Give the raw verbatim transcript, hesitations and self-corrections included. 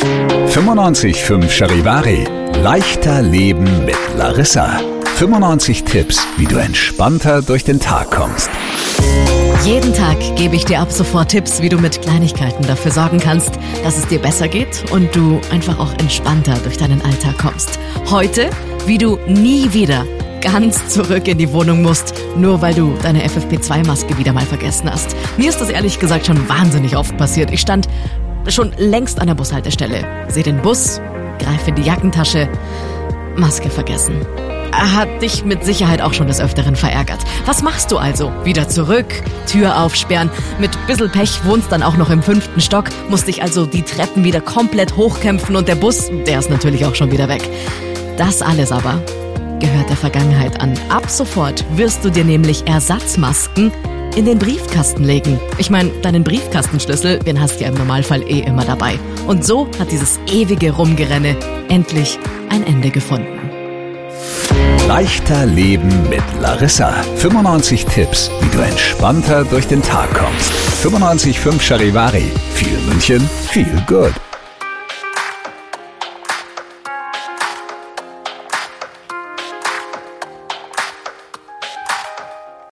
fünfundneunzig Komma fünf Charivari. Leichter Leben mit Larissa. fünfundneunzig Tipps, wie du entspannter durch den Tag kommst. Jeden Tag gebe ich dir ab sofort Tipps, wie du mit Kleinigkeiten dafür sorgen kannst, dass es dir besser geht und du einfach auch entspannter durch deinen Alltag kommst. Heute, wie du nie wieder ganz zurück in die Wohnung musst, nur weil du deine F F P zwei Maske wieder mal vergessen hast. Mir ist das ehrlich gesagt schon wahnsinnig oft passiert. Ich stand schon längst an der Bushaltestelle, sehe den Bus, greife in die Jackentasche, Maske vergessen. Hat dich mit Sicherheit auch schon des Öfteren verärgert. Was machst du also? Wieder zurück, Tür aufsperren. Mit bissl Pech wohnst dann auch noch im fünften Stock, musst dich also die Treppen wieder komplett hochkämpfen und der Bus, der ist natürlich auch schon wieder weg. Das alles aber gehört der Vergangenheit an. Ab sofort wirst du dir nämlich Ersatzmasken in den Briefkasten legen. Ich meine, deinen Briefkastenschlüssel, den hast du ja im Normalfall eh immer dabei. Und so hat dieses ewige Rumgerenne endlich ein Ende gefunden. Leichter Leben mit Larissa. fünfundneunzig Tipps, wie du entspannter durch den Tag kommst. fünfundneunzig Komma fünf Charivari. Viel München, viel Good.